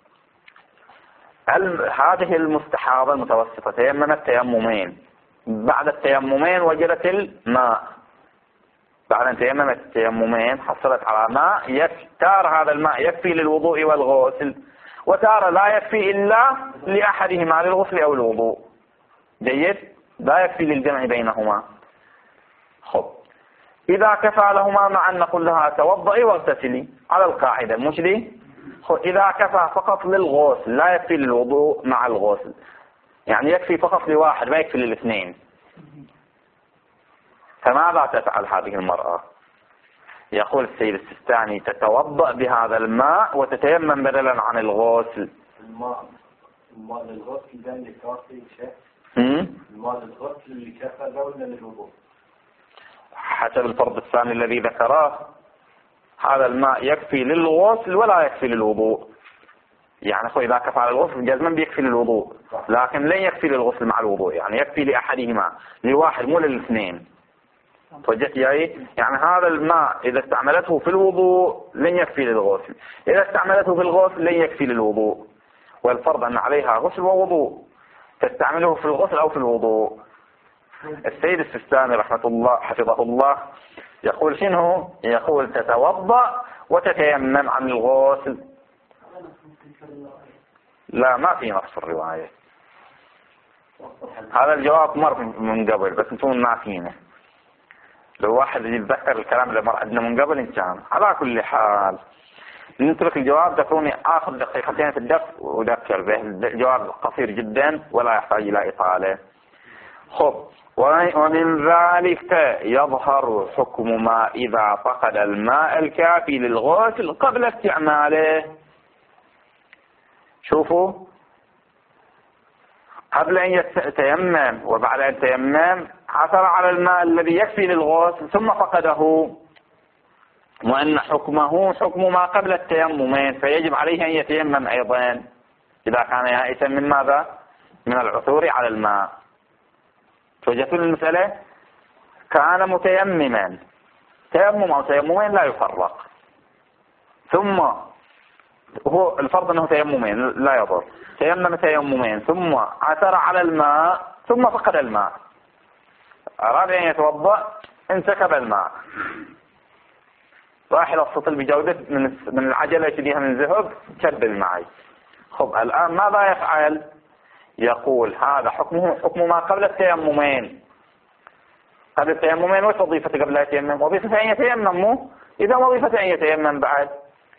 هذه المستحاضة المتوسطة تيممت تيممين، بعد التيممين وجدت الماء، بعد أن تيممت التيممين حصلت على ماء تار هذا الماء يكفي للوضوء والغسل، وتارة لا يكفي إلا لأحدهما للغسل أو الوضوء. جيد؟ لا يكفي للجمع بينهما. خب إذا كفى لهما معا نقول لها توضئي واغتسلي على القاعدة مش دي؟ إذا كفى فقط للغسل لا يكفي للوضوء مع الغسل، يعني يكفي فقط لواحد ما يكفي للاثنين، فماذا تفعل هذه المرأة؟ يقول السيد السيستاني تتوضأ بهذا الماء وتتيمم بدلا عن الغسل. الماء الماء للغسل ده اللي كافي شيء؟ الماء للغسل اللي كفى ده ولا للوضوء؟ حسب الفرض الثاني الذي ذكره هذا الماء يكفي للغسل ولا يكفي للوضوء. يعني أخوي إذا كفى للغسل جزما بيكفي للوضوء، لكن لن يكفي للغسل مع الوضوء، يعني يكفي لأحدهما لواحد مو للاثنين. توجهت جاي؟ يعني هذا الماء إذا استعملته في الوضوء لن يكفي للغسل، إذا استعملته في الغسل لن يكفي للوضوء، والفرض أن عليها غسل ووضوء، تستعمله في الغسل أو في الوضوء. السيد السيستاني رحمة الله حفظه الله يقول شنو؟ يقول تتوضأ وتتيمم عن الغسل. لا ما في نص الرواية، هذا الجواب مر من قبل بس انتم ناسينه. لو واحد يتذكر الكلام اللي مر عندنا من قبل إن كان. على كل حال نترك الجواب، ذكروني آخر دقيقتين في الدرس وذكر به. الجواب قصير جدا ولا يحتاج إلى إطالة. خب ومن ذلك يظهر حكم ما إذا فقد الماء الكافي للغسل قبل استعماله. شوفوا قبل أن يتيمم وبعد أن يتيمم عثر على الماء الذي يكفي للغسل ثم فقده، وأن حكمه حكم ما قبل التيممين، فيجب عليه أن يتيمم أيضا إذا كان يائسا من ماذا؟ من العثور على الماء. توجهتوا المسألة. كان متيمما، تيمم أو تيممين لا يفرق، ثم هو الفرض أنه تيممين لا يضر، تيمم تيممين ثم عثر على الماء ثم فقد الماء، أراد أن يتوضأ انسكب الماء، راح إلى السطل بجودة من من العجلة يشديها من ذهب شد الماء. خب الآن ماذا يفعل؟ يقول هذا حكمه حكم ما قبل التيممين. قبل التيممين وش وظيفة قبل التيمم؟ وظيفة أن يتيمم، إذا وظيفة أن يتيمم بعد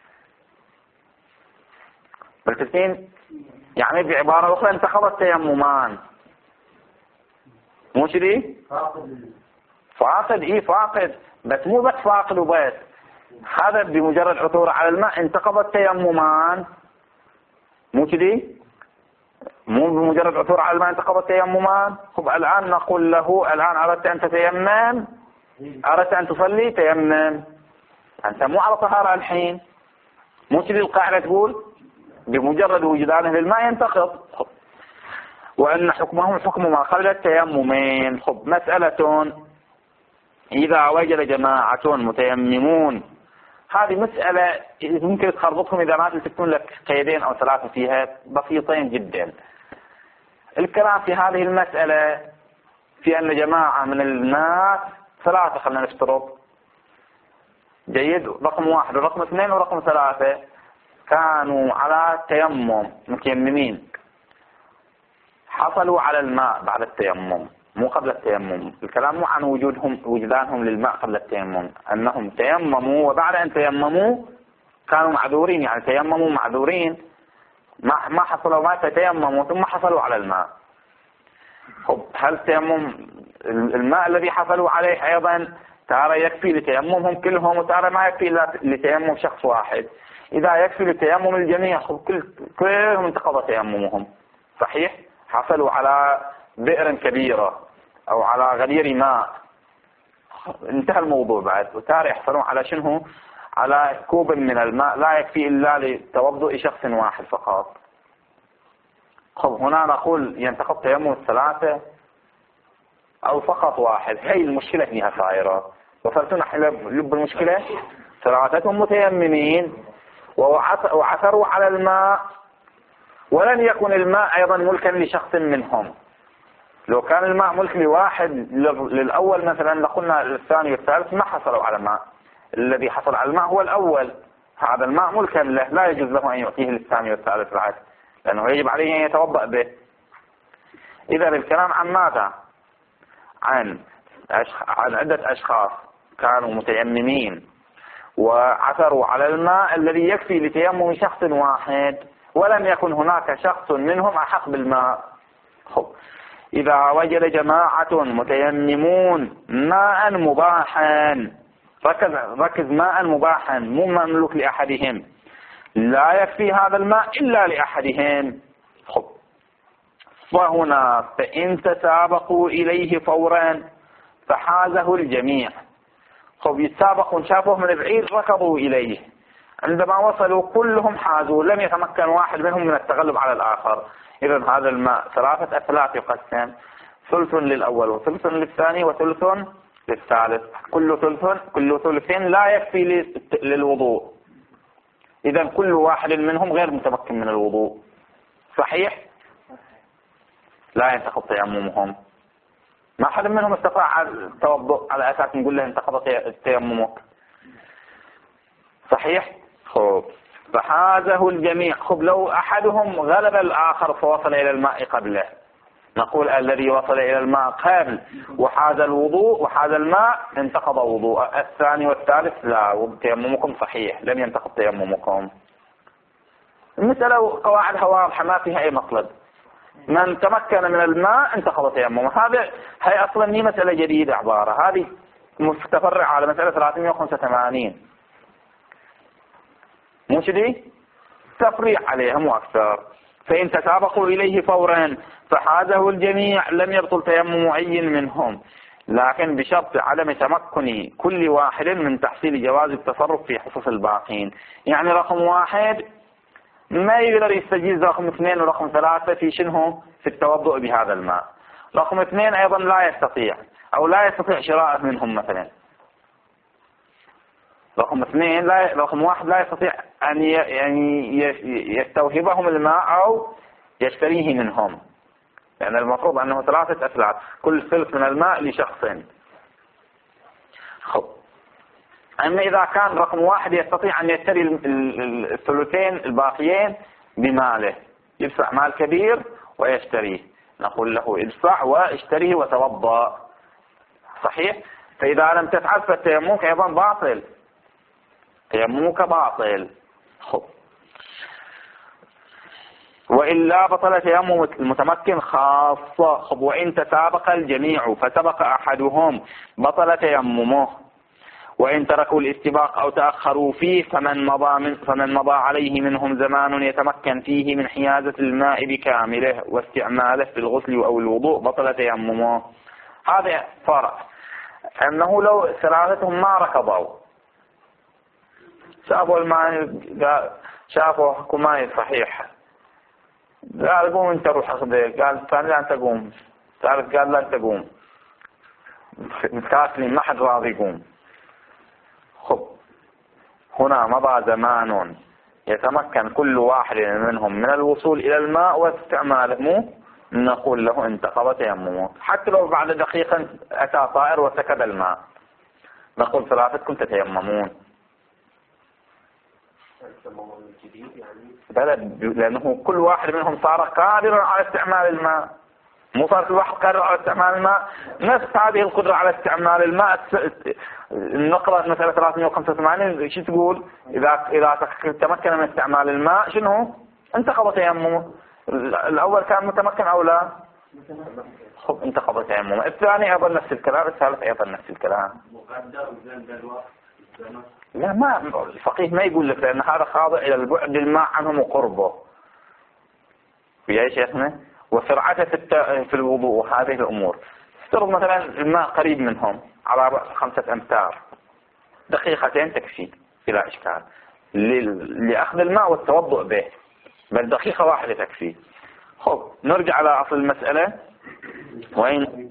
بالتسين، يعني بعبارة أخرى انتقض التيممان. مو شدي؟ فاقد إيه فاقد، بس مو بس فاقد وبس، هذا بمجرد عثور على الماء انتقض التيممان. مو شدي؟ مو بمجرد عثور على الماء انتقض التيممان. خب الآن نقول له الآن أردت أن تتيمم، أردت أن تصلي تيمم، أنت مو على طهارة الحين. مو شدي القاعدة تقول بمجرد وجدانه للماء ينتقض، وأن حكمهم حكم ما قبل التيممين. خب مسألة إذا وجد جماعة متيممون، هذه مسألة ممكن تخربطهم إذا ما تلتفتون لك قيدين أو ثلاثة فيها بسيطين جدا. الكلام في هذه المسألة في أن جماعة من الناس ثلاثة، خلينا نفترض، جيد، رقم واحد ورقم اثنين ورقم ثلاثة كانوا على تيمم متيممين، حصلوا على الماء بعد التيمم مو قبل التيمم. الكلام مو عن وجودهم وجدانهم للماء قبل التيمم، أنهم تيمموا وبعد أن تيمموا كانوا معذورين، يعني تيمموا معذورين، ما ما حصلوا ما تيمموا ثم حصلوا على الماء. خب هل التيمم الماء الذي حصلوا عليه أيضا ترى يكفي لتيممهم كلهم وترى ما يكفي لتيمم شخص واحد؟ إذا يكفي لتيمم الجميع كل كلهم انتقض تيممهم. صحيح، حصلوا على بئر كبيرة أو على غدير ماء، انتهى الموضوع بعد، وتاري يحصلون على شنو؟ على كوب من الماء لا يكفي إلا لتوضؤ شخص واحد فقط. خب هنا نقول ينتقض تيمم الثلاثة أو فقط واحد. هي المشكلة هنا صايرة، وصلتنا لب المشكلة. ثلاثة متيممين وعثروا على الماء، ولن يكن الماء أيضا ملكا لشخص منهم. لو كان الماء ملك لواحد للأول مثلا لقلنا الثاني والثالث ما حصلوا على الماء، الذي حصل على الماء هو الأول، هذا الماء ملكا له، لا يجوز له أن يعطيه للثاني والثالث بعد، لأنه يجب عليه أن يتوضأ به. إذا الكلام عن ماذا؟ عن عن عدة أشخاص كانوا متيممين وعثروا على الماء الذي يكفي لتيمم شخص واحد، ولم يكن هناك شخص منهم أحق بالماء. خب إذا وجد جماعة متيممون ماء مباحا، ركز ركز ماء مباحا مو مملوك لأحدهم، لا يكفي هذا الماء إلا لأحدهم. خب فهنا فإن تسابقوا إليه فورا فحازه الجميع. خب يتسابقون، شافوه من بعيد ركضوا إليه، عندما وصلوا كلهم حازوا، لم يتمكن واحد منهم من التغلب على الآخر. إذا هذا الماء ثلاثة أثلاث يقسم، ثلث للأول وثلث للثاني وثلث للثالث، كل ثلث كل ثلث لا يكفي للوضوء. إذا كل واحد منهم غير متمكن من الوضوء. صحيح، لا ينتقض تيممهم، ما حد منهم استطاع التوضؤ على أساس نقول له انتقض تيممك. صحيح. خب فحازه الجميع. خب لو أحدهم غلب الآخر فوصل إلى الماء قبله، نقول الذي وصل إلى الماء قبل وحاز الوضوء وحاز الماء انتقض وضوء. الثاني والثالث لا، تيممكم صحيح، لم ينتقض تيممكم. المسألة قواعدها واضحة ما فيها أي مطلب، من تمكن من الماء انتقض تيممه. هذا هي أصلا هي مسألة جديدة، عبارة هذه متفرعة على مسألة ثلاثمئة وخمسة وثمانين، مش دي تفريع عليها مو أكثر. فإن تسابقوا إليه فورا فحازه الجميع لم يبطل تيمم أي منهم، لكن بشرط عدم تمكن كل واحد من تحصيل جواز التصرف في حصص الباقين. يعني رقم واحد ما يقدر يستجيز رقم اثنين ورقم ثلاثة في شنو؟ في التوضؤ بهذا الماء، رقم اثنين أيضا لا يستطيع أو لا يستطيع شراءه منهم مثلا. رقم اثنين لا رقم واحد لا يستطيع أن يعني يستوهبهم الماء أو يشتريه منهم، لأن يعني المفروض أنه ثلاثة أثلاث، كل ثلث من الماء لشخص. خب أما إذا كان رقم واحد يستطيع أن يشتري الثلثين الباقيين بماله، يدفع مال كبير ويشتريه، نقول له ادفع واشتريه وتوضأ. صحيح؟ فإذا لم تفعل فالتيممك أيضا باطل، تيممك باطل. خب وإلا بطل تيمم المتمكن خاصة. خب وإن تسابق الجميع فسبق أحدهم بطل تيممه، وإن تركوا الاستباق أو تأخروا فيه فمن مضى, من فمن مضى عليه منهم زمان يتمكن فيه من حيازة الماء بكامله واستعماله في الغسل أو الوضوء بطل تيممه. هذا فرق، أنه لو ثلاثتهم ما ركضوا شافوا الماء، شافوا حكوا ماء صحيح، قال قوم انت روح اخذه، قال الثاني لا تقوم، ثالث قال لا تقوم، متكاسلين ما حد راضي يقوم. خب هنا مضى زمان يتمكن كل واحد منهم من الوصول إلى الماء واستعماله، مو نقول له انتقض تيممه. حتى لو بعد دقيقة أتى طائر وسكب الماء نقول ثلاثتكم تتيممون. بلد لأنه كل واحد منهم صار قادرا على استعمال الماء، مو صار كل واحد قادر على استعمال الماء. نفس هذه القدرة على استعمال الماء نقرأ مثلا ثلاثمئة وخمسة وثمانين شو تقول؟ إذا إذا تمكن من استعمال الماء شنو؟ انتقض تيممه. الأول كان متمكن أو لا؟ خب انتقض تيممه. الثاني أيضا نفس الكلام، الثالث أيضا نفس الكلام. لا ما الفقيه ما يقول لك، لأن هذا خاضع إلى البعد الماء عنهم وقربه. يا شيخنا وسرعته في الوضوء وهذه الأمور. افترض مثلا الماء قريب منهم على خمسة أمتار، دقيقتين تكفي بلا إشكال لأخذ الماء والتوضؤ به، بل دقيقة واحدة تكفي. خب نرجع على أصل المسألة. وين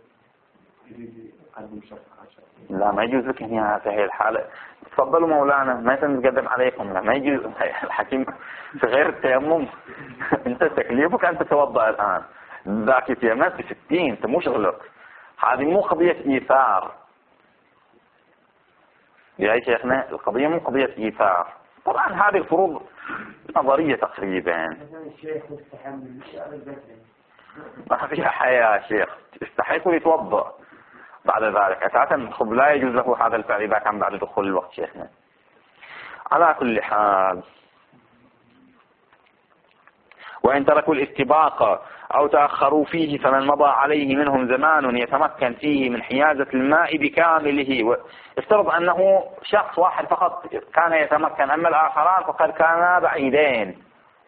لا ما يجوز لك هنا في هذه الحالة. تفضلوا مولانا ما يتقدم عليكم، لا ما يجوز. الحكيم في غير التيمم انت تكليفك أن تتوضأ الآن، ذاك يتيمم في ستين، انت مو شغلك. هذه مو قضية إيثار يا شيخنا، القضية مو قضية إيثار. طبعا هذه الفروض نظرية تقريبا ما فيها حياة يا شيخ، استحيث ويتوضأ بعد ذلك أساسا. خب لا يجوز له هذا الفعل إذا كان بعد دخول الوقت شيخنا. على كل حال وإن تركوا الاستباق أو تأخروا فيه فمن مضى عليه منهم زمان يتمكن فيه من حيازة الماء بكامله. افترض أنه شخص واحد فقط كان يتمكن، أما الآخران فقد كانا بعيدين.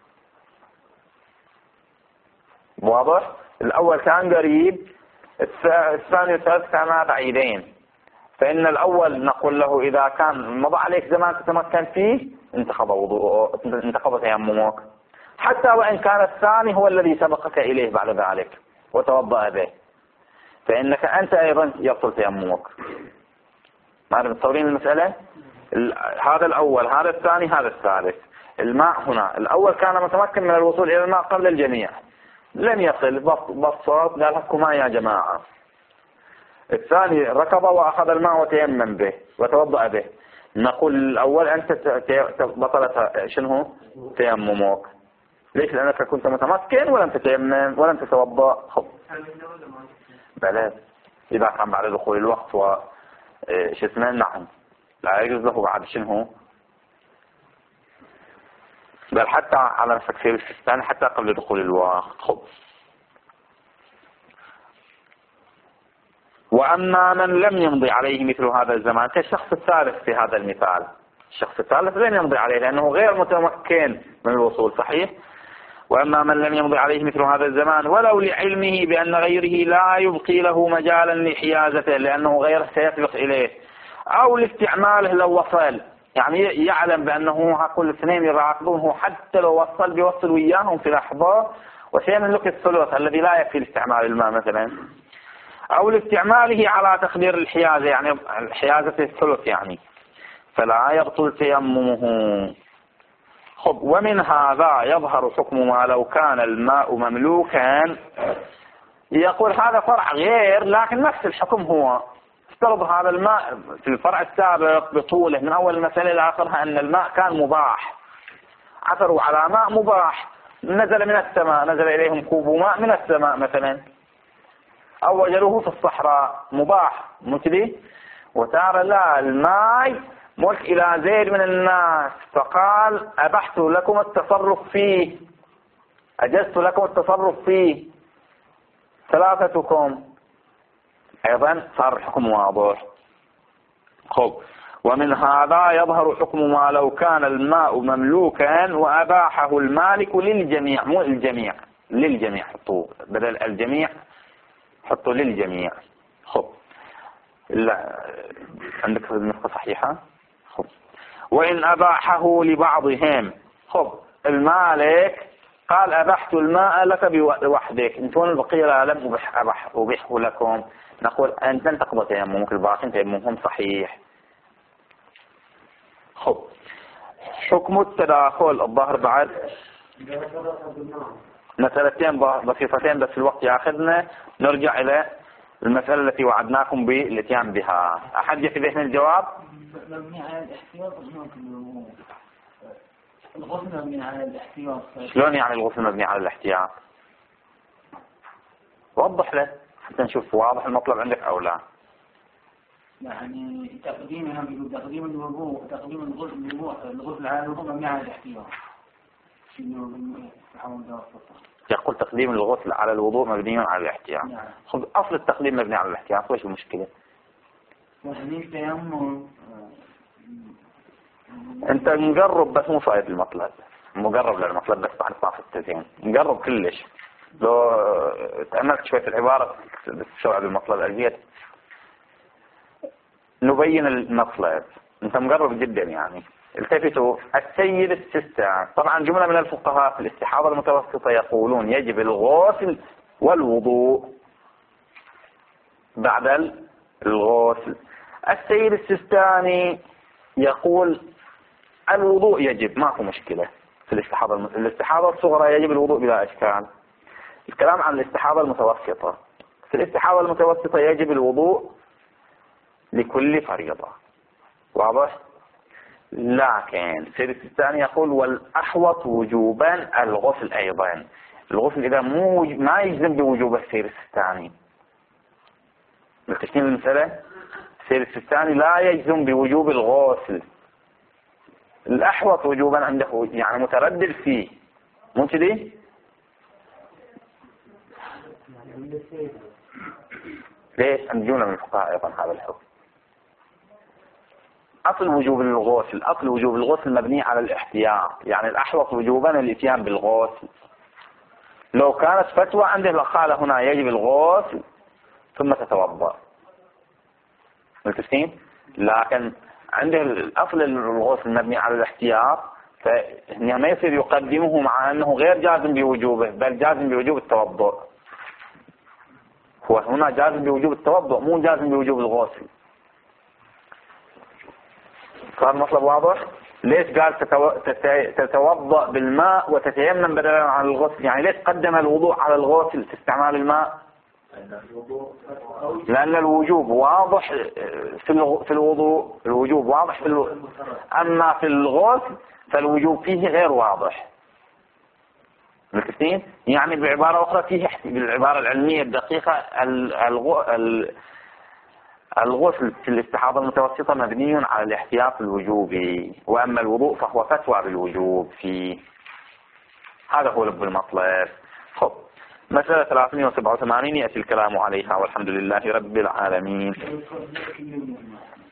واضح؟ الأول كان قريب، الثاني والثالث كانا بعيدين. فإن الأول نقول له إذا كان مضى عليك زمان تتمكن فيه انتقض وضوء، انتقض تيممك، حتى وإن كان الثاني هو الذي سبقك إليه بعد ذلك وتوضأ به، فإنك أنت أيضا يبطل تيممك. ما متصورين المسألة؟ هذا الأول، هذا الثاني، هذا الثالث. الماء هنا الأول كان متمكن من الوصول إلى الماء قبل الجميع، لم يصل، بسط قال لكم ما يا جماعة. الثاني ركض وأخذ الماء وتيمم به وتوضأ به، نقول الأول أنت بطلت شنو تيممك. ليش؟ لأنك كنت متمكن ولم تتيمم ولم تتوضأ. خب بلى إذا كان بعد دخول الوقت و شو اسمه نعم لا يجوز له بعد شنو، بل حتى على نفسك في الاستثناء حتى قبل دخول الوقت. خب وأما من لم يمضي عليه مثل هذا الزمان كالشخص الثالث في هذا المثال، الشخص الثالث لم يمضي عليه لأنه غير متمكن من الوصول. صحيح. وأما من لم يمضي عليه مثل هذا الزمان ولو لعلمه بأن غيره لا يبقي له مجالا لحيازته لأنه غيره سيسبق إليه، أو لاستعماله لو وصل، يعني يعلم بأنه هكذا الاثنين يراقبونه حتى لو وصل بيوصل وياهم في لحظة وسيملك الثلث الذي لا يكفي لاستعمال الماء مثلا، أو لاستعماله على تخدير الحيازة، يعني الحيازة الثلث يعني، فلا يبطل تيممه. خب ومن هذا يظهر حكم ما لو كان الماء مملوكا. يقول هذا فرع غير لكن نفس الحكم هو. افترض هذا الماء في الفرع السابق بطوله من أول المسألة إلى آخرها أن الماء كان مباح، عثروا على ماء مباح نزل من السماء، نزل إليهم كوب ماء من السماء مثلا، أو وجدوه في الصحراء مباح مثلي، وتارى لا الماء ملك إلى زيد من الناس فقال أبحت لكم التصرف فيه، أجزت لكم التصرف فيه ثلاثتكم، أيضا صار الحكم واضح. خب ومن هذا يظهر حكم ما لو كان الماء مملوكا وأباحه المالك للجميع، مو الجميع، للجميع، حطوا بدل الجميع حطوا للجميع. خب لا عندك النسخة صحيحة. خب وإن أباحه لبعضهم، خب المالك قال أبحت الماء لك بوحدك، انتون البقية لا لم أبح أبح أبحه لكم، نقول أنت تقضى تيممك الباقين تيممهم صحيح. خب حكم التداخل الظاهر بعد مسألتين بسيطتين بس الوقت ياخذنا، نرجع إلى المسألة التي وعدناكم بالاتيان بها. أحد في ذهن الجواب؟ مبني على الاحتياط. الغسل مبني على الاحتياط. شلون يعني الغسل مبني على الاحتياط؟ وضح له حتى نشوف واضح المطلب عندك أو لا. يعني تقديمها تقديم الوضوء تقديم الغسل الغسل على الوضوء مبني على الاحتياط. يقول تقديم الغسل على الوضوء مبني على الاحتياط. نعم. خذ أصل التقديم مبني على الاحتياط، وش المشكلة؟ يعني التيمم أنت مقرب بس مو صايد المطلب، مقرب للمطلب بس بعد صاف التزين، مقرب كلش. لو تأملت شوية العبارة تستوعب المطلب أجيت نبين المطلب. أنت مقرب جدا يعني. التفتوا السيد السستان، طبعا جملة من الفقهاء في الاستحاضة المتوسطة يقولون يجب الغسل والوضوء بعد الغسل. السيد السستاني يقول الوضوء يجب، ما في مشكلة في الاستحاضة. الاستحاضة الصغرى يجب الوضوء بلا إشكال. الكلام عن الاستحاضة المتوسطة، في الاستحاضة المتوسطة يجب الوضوء لكل فريضة، واضح؟ لكن السيد السيستاني يقول والأحوط وجوبا الغسل أيضا. الغسل إذا مو ما يجزم بوجوب السيد السيستاني. بالتشكيل المسألة السيد السيستاني لا يجزم بوجوب الغسل، الأحوط وجوبا عنده يعني متردد فيه، مو كذي؟ ليش؟ عند جملة من الفقهاء أيضا هذا الحكم. أصل وجوب الغسل أصل وجوب الغسل مبني على الاحتياط، يعني الأحوط وجوبا الاتيان بالغسل. لو كانت فتوى عنده لقال هنا يجب الغسل ثم تتوضأ، ملتفتين؟ لكن عنده الأصل الغسل مبني على الاحتياط، فهنا ما يصير يقدمه مع أنه غير جازم بوجوبه بل جازم بوجوب التوضؤ. هو هنا جازم بوجوب التوضؤ مو جازم بوجوب الغسل. صار المطلب واضح؟ ليش قال تتو... تتوضأ بالماء وتتيمم بدلا عن الغسل؟ يعني ليش قدم الوضوء على الغسل في استعمال الماء؟ لأن الوجوب واضح في في الوضوء، الوجوب واضح في الوضوء. أما في الغسل فالوجوب فيه غير واضح. مكتين؟ يعني بعبارة أخرى فيه بالعبارة العلمية الدقيقة الغسل في الاستحاضة المتوسطة مبني على الاحتياط الوجوبي، وأما الوضوء فهو فتوى بالوجوب فيه. هذا هو لب المطلب. خب مسألة ثلاثمئة وسبعة وثمانين يأتي الكلام عليها، والحمد لله رب العالمين.